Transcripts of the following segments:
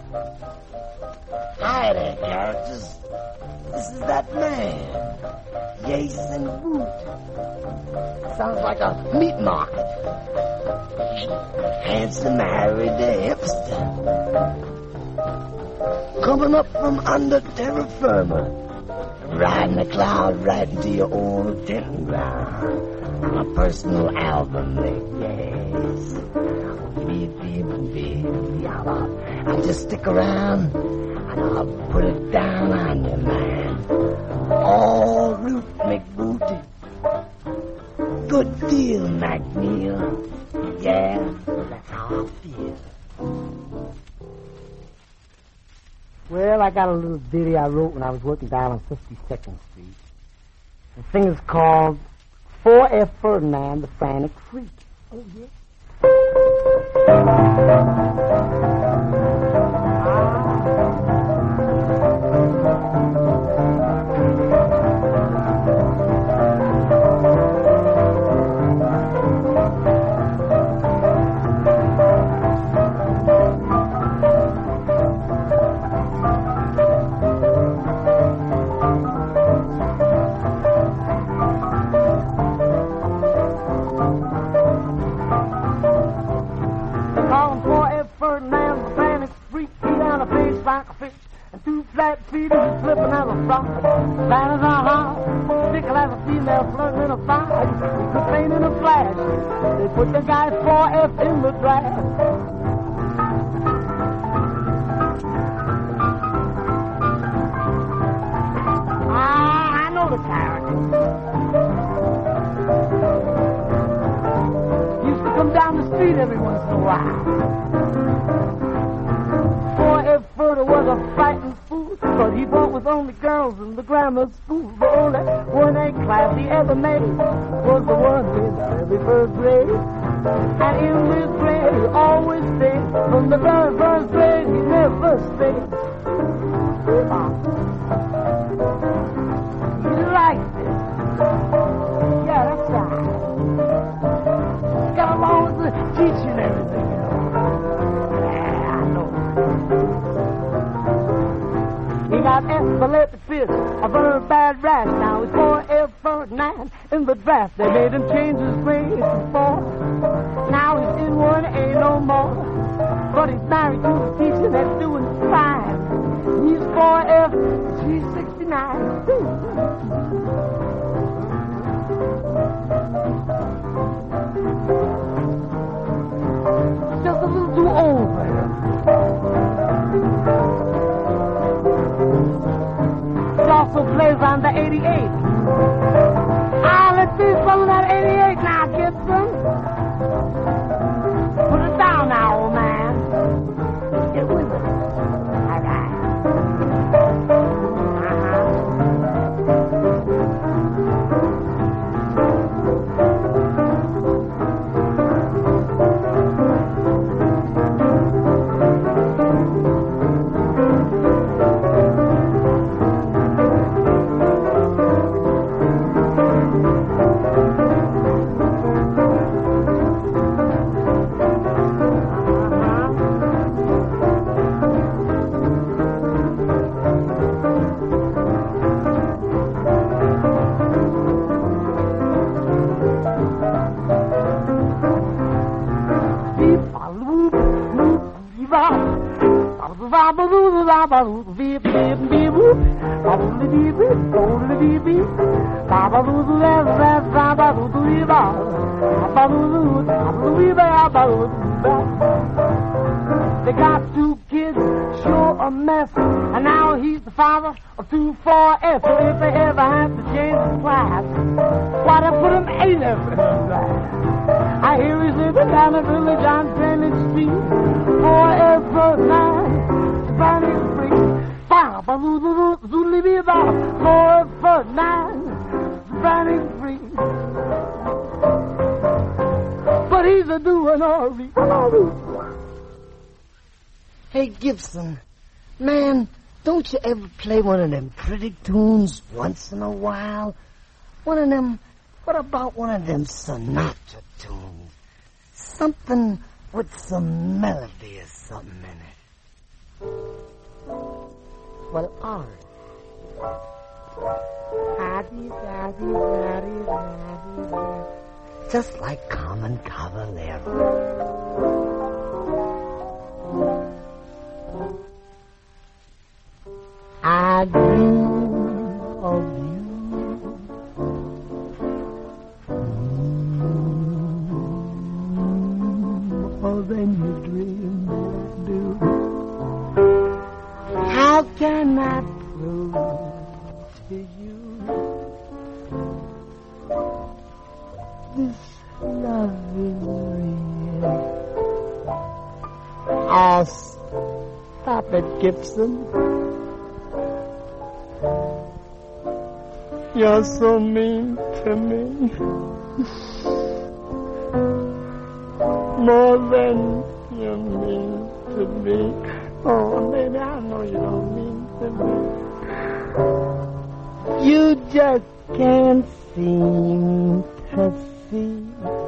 Hi there, characters. This is that man, Jason Woot. Sounds like a meat market. Handsome Harry the hipster. Coming up from under terra firma. Riding a cloud right into your old tenting ground. My personal album, yes. I'll just stick around and I'll put it down on you, man. All rhythmic booty. Good deal, McNeil. Yeah, that's how I feel. Well, I got a little ditty I wrote when I was working down on 52nd Street. The thing is called 4F Ferdinand, the Frantic Freak. Oh, yeah. Put the guy 4F in the draft. I know the character. Used to come down the street every once in a while. 4F Furter was a fighting fool, but he fought with only girls in the grammar school. The only one A class he ever made was the one in every first grade. And in this grade he always stayed. From the very first grade he never stayed. He liked it. Yeah, that's right. Got along with the teaching and everything, you know. Yeah, I know. He got epileptic fits, a very bad rash. Now he's 4F Ferdinand in the draft. They made him change his grade to 4. Now he's in 1A no more. But he's married to a teacher that's doing fine. He's 4F, she's 69. Just a little too old for him. He also plays on the 88. Ah, let's see some of that 88 now, Gibson. Put it down now, old man. Let's get with it. All right. They got 2 kids, sure a mess, and now he's the father of 2 4F. So if they ever have to change the class, why they put him A-F in the class? I hear he's living down the village on Greenwich Street. 4F Ferdinand, Spanish free. 4F Ferdinand, Spanish free. But he's a doing all right. Hey, Gibson, man, don't you ever play one of them pretty tunes once in a while? What about one of them Sinatra tunes? Something with some melody or something in it. Well, all right. Just like Carmen Cavallero. I dream of you. More than you dream do. How can I prove to you this love is real? Oh, stop it, Gibson. You're so mean to me. More than you mean to me. Oh, baby, I know you don't mean to me. You just can't seem to see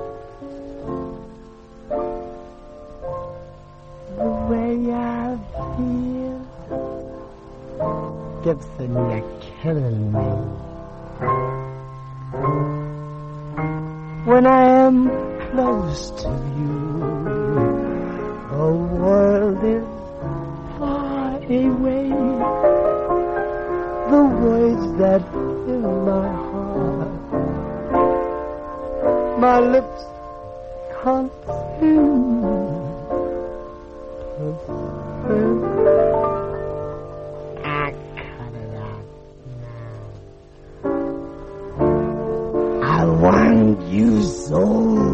the way I feel. Gibson, you're killing me. When I am close to you, the world is far away. The words that fill my heart, my lips can't seem to say. I cut it out now. I want you so.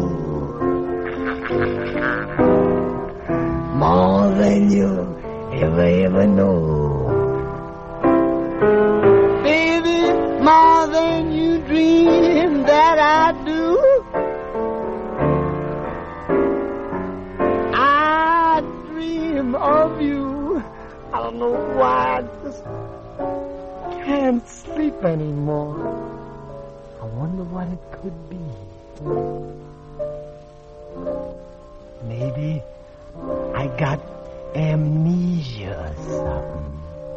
More than you ever know. Baby, more than you dream that I do. I dream of you. I don't know why I just can't sleep anymore. I wonder what it could be. Maybe I got amnesia or something.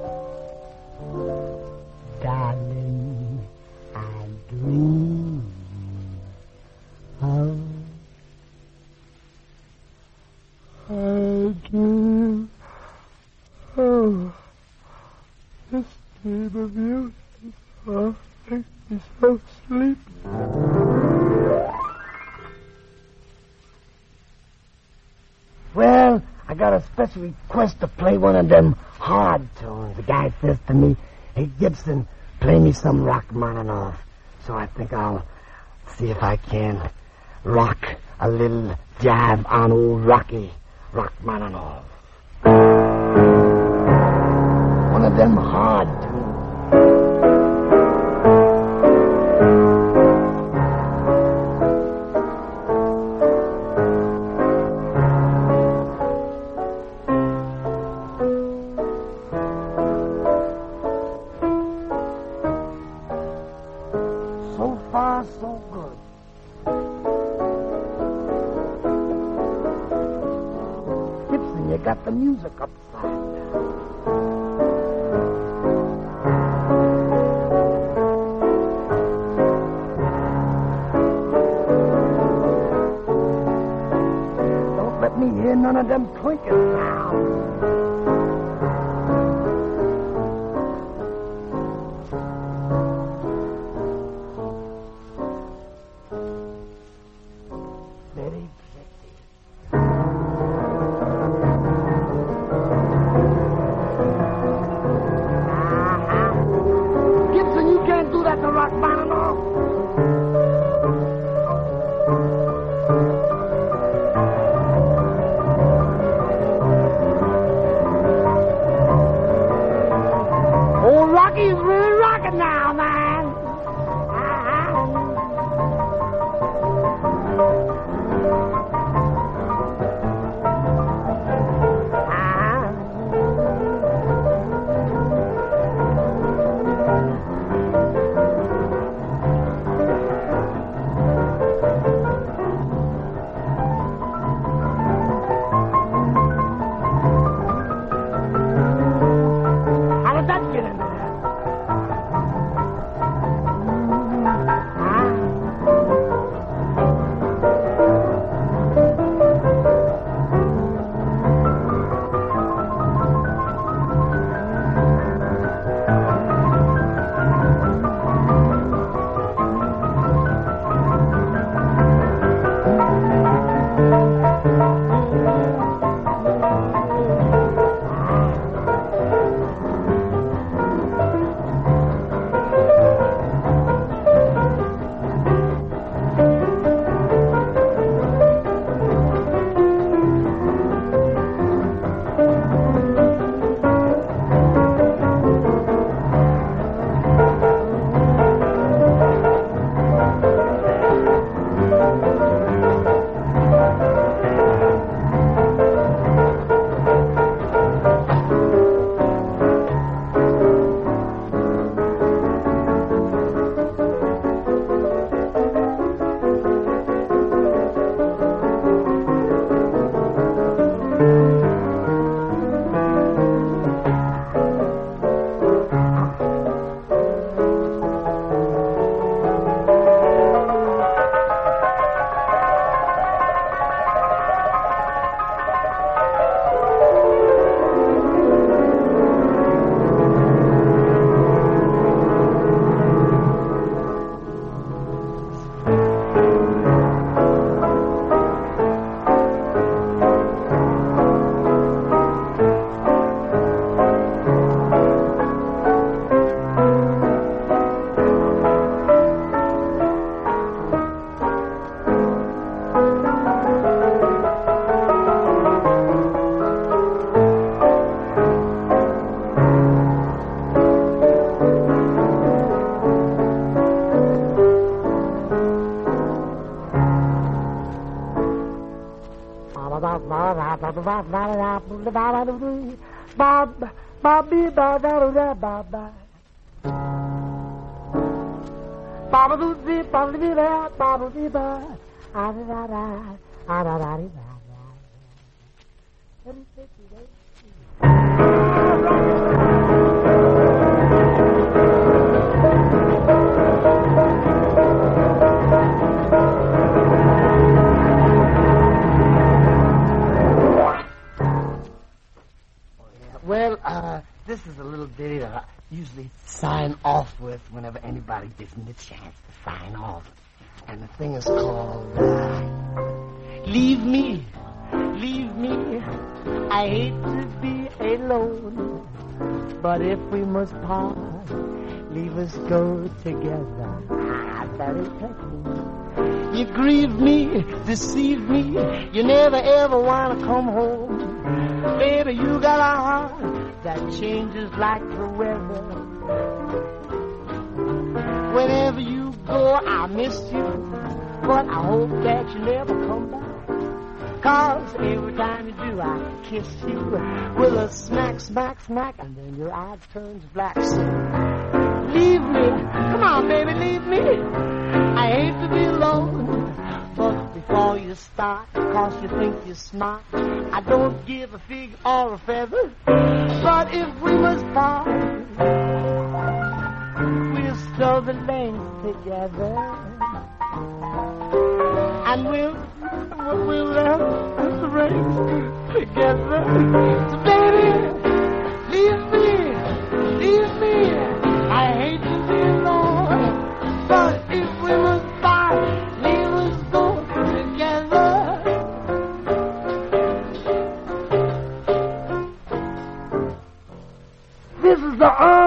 Darling, I dream of... I dream of... This dream of you makes me so sleepy. Well, I got a special request to play one of them hard tunes. The guy says to me, "Hey, Gibson, play me some Rachmaninoff." So I think I'll see if I can rock a little jive on old Rocky Rachmaninoff. One of them hard tunes. So good. Gibson, you got the music upside down. Don't let me hear none of them clinking sounds. Well, this is a little ditty that I usually sign off with whenever anybody gives me the chance to sign off. And the thing is called, Leave Me, Leave Me. I hate to be alone, but if we must part, leave us go together. That is touching. You grieve me, deceive me, you never ever want to come home. Baby, you got a heart that changes like the weather. Whenever you go, I miss you, but I hope that you never come back. 'Cause every time you do, I kiss you with a smack, smack, smack, and then your eyes turns black. So leave me, come on, baby, leave me. I hate to be alone, but before you start, 'cause you think you're smart, I don't give a fig or a feather. But if we must part, we'll stow the length together, and we'll let the rain together. So baby, leave me, leave me. I hate to be alone, but if we must part, leave us go together. This is the